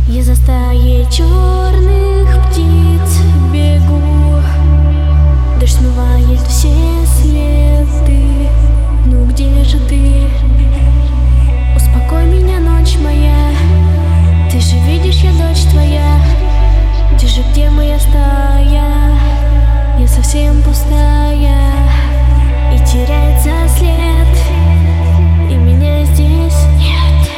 Я за стаей черных птиц бегу. Дождь смывает все следы. Ну где же ты? Успокой меня, ночь моя. Ты же видишь, я дочь твоя. Где моя стая? Я совсем пустая, и теряется след, и меня здесь нет.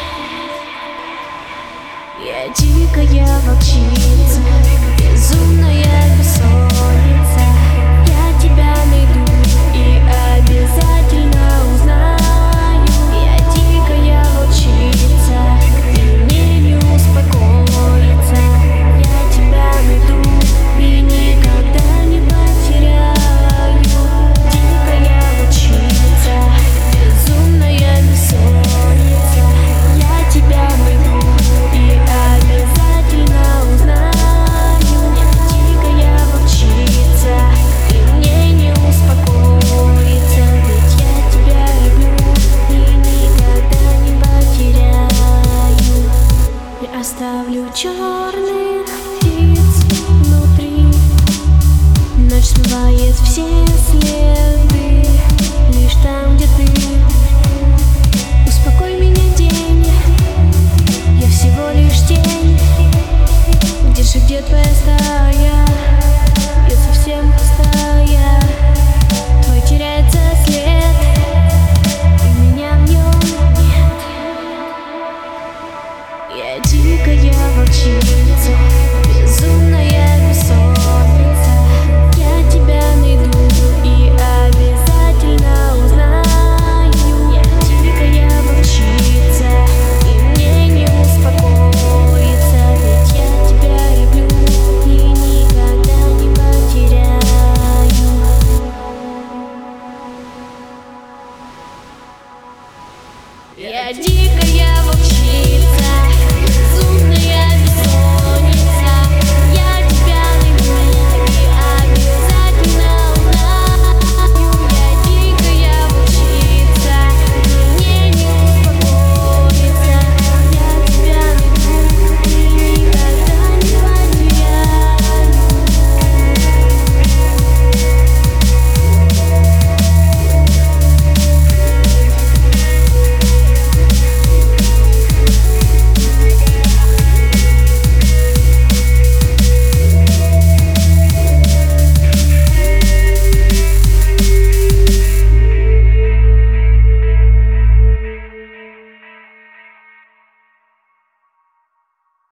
Я дикая волчица, безумная бессонница. Я тебя найду и обязательно узнаю. Я дикая волчица, и мне не успокоиться. Я тебя найду и никогда не потеряю. Дикая волчица, безумная бессонница. Я тебя найду и обязательно узнаю. Я дикая волчица, и мне не успокоиться. Ведь я тебя люблю и никогда не потеряю. Я оставлю черных птиц внутри. Ночь смывает все следы, лишь там, где ты. Успокой меня, день, я всего лишь тень. Где твоя стая? Я совсем пустая. Твой теряется след, и меня в нем нет. Я дикая волчица.